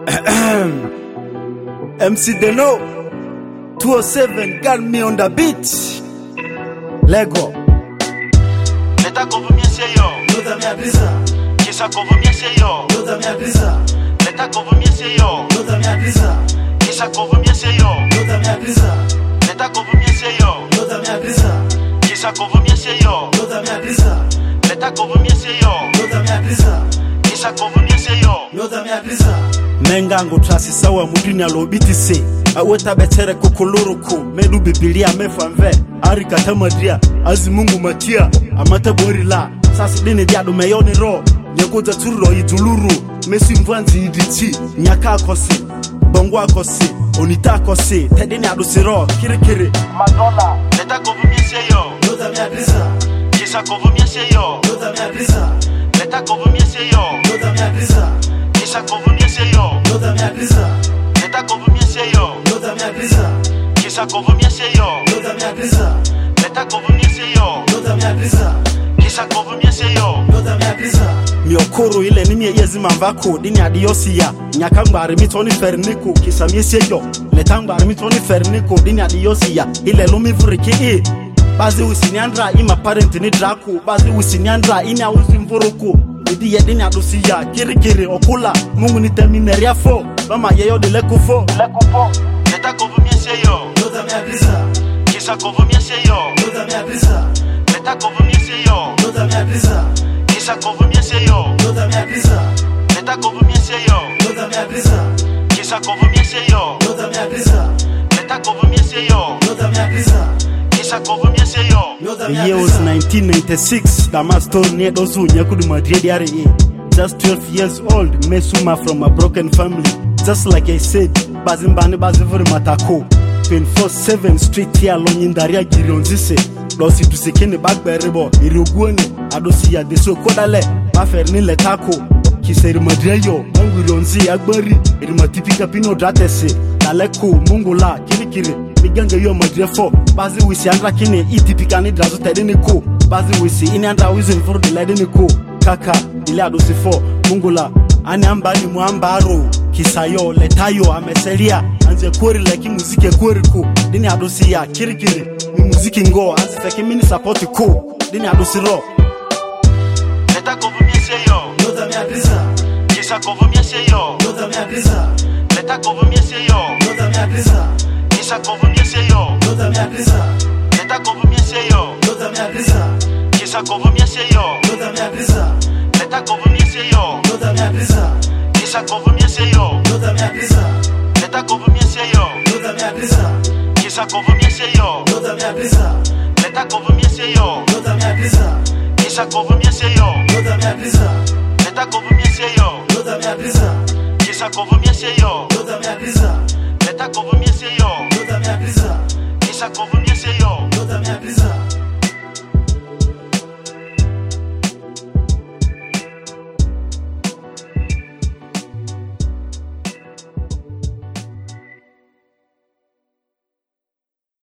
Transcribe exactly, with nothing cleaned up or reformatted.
M C Deno two oh seven got me on the beat. Lego Leta kovumia seyo Lota mi adrisa Kisa kovumia seyo Lota mi adrisa Leta kovumia seyo Lota mi adrisa Kisa kovumia seyo Lota mi adrisa Leta kovumia seyo Lota mi adrisa Kisa kovumia seyo Lota mi adrisa Leta kovumia seyo Lota mi adrisa Kisa kovumia seyo Lota mi adrisa Menga ngo trasi sawa mudini alobiti se Aweta betere kukuluruku Medu bibilia mefanve Arika tamadria Azi mungu matia Amata borila Sasi dini diadu meyoni ro Nyekoza turo iduluru Mesi mvanzi iditi Nyaka akosi Bongo akosi Onita akosi Tedini adusiro Kiri kiri Madonna Leta kovumia seyo Lota mi adrisa Kisa kovumia seyo Lota mi adrisa Leta kovumia seyo Lota mi adrisa Kisa kovumia seyo Lota mi adrisa Leta kovumia seyo Lota mi adrisa Kisa kovumia seyo Lota mi adrisa Leta kovumia seyo Lota mi adrisa Kisa kovumia seyo Lota mi adrisa Miokoro ile nini yezi mambako Dini adiyosi ya Nyakambari mitoni ferniko Kisa mieseyo Letambari mitoni ferniko Dini adiyosi ya Ile lumi vriki e Bazi usiniandra ima parenti ni draku Bazi usiniandra ina usimvuruku Idi ye dini adusi ya Kiri kiri okula Mungu nitemineria fo Bama yeyo de lekufo Lekufo Leta kovumia seyo Lota mi adrisa Kisa kovumia seyo Lota mi adrisa Leta kovumia seyo Lota mi adrisa Kisa kovumia seyo Lota mi adrisa Leta kovumia seyo Lota mi adrisa Kisa kovumia seyo Lota mi adrisa Leta kovumia seyo Lota mi adrisa Kisa kovumia seyo The year was nineteen ninety-six Dama story near Dozu Nyakudu Madrid R E Just twelve years old Mesuma from a broken family Just like I said Bazimbani bazivuri matako twenty-four seven street here Lonyindaria girionzise Losi tusekene bagberebo Irioguani Adosi ya deso kodale Baferni letako Kiseri madreyo Mungu ronzi agbari Irimatipika pino dratese Daleko mungula kirikiri Miganga yo madrefo Bazi wisi andra kine itipika ni drazo tedini ko Bazi wisi ini andra wizi mfuru diledini ko Kaka ile adosi fo Mungula Ani ambani muambaro Kisayo letayo ameselia Anze kweri leki muzike kweri ko Dini adosi ya kirikiri Mi muziki ngo Anze feki mini support ko Dini adosi ro Leta kovumia seyo Lota mi adrisa Kisa kovumia seyo Lota mi adrisa Leta kovumia seyo Lota mi adrisa Kisa kovumia seyo Lota mi adrisa Leta kovumia seyo Lota mi adrisa Kisa kovumia seyo Lota mi adrisa Leta kovumia seyo Lota mi adrisa Kisa kovumia seyo Lota mi adrisa Leta kovumia seyo Lota mi adrisa Kisa kovumia seyo Lota mi adrisa Leta kovumia seyo Lota mi adrisa Kisa kovumia seyo Lota mi adrisa Leta kovumia seyo Lota mi adrisa Kisa kovumia seyo Lota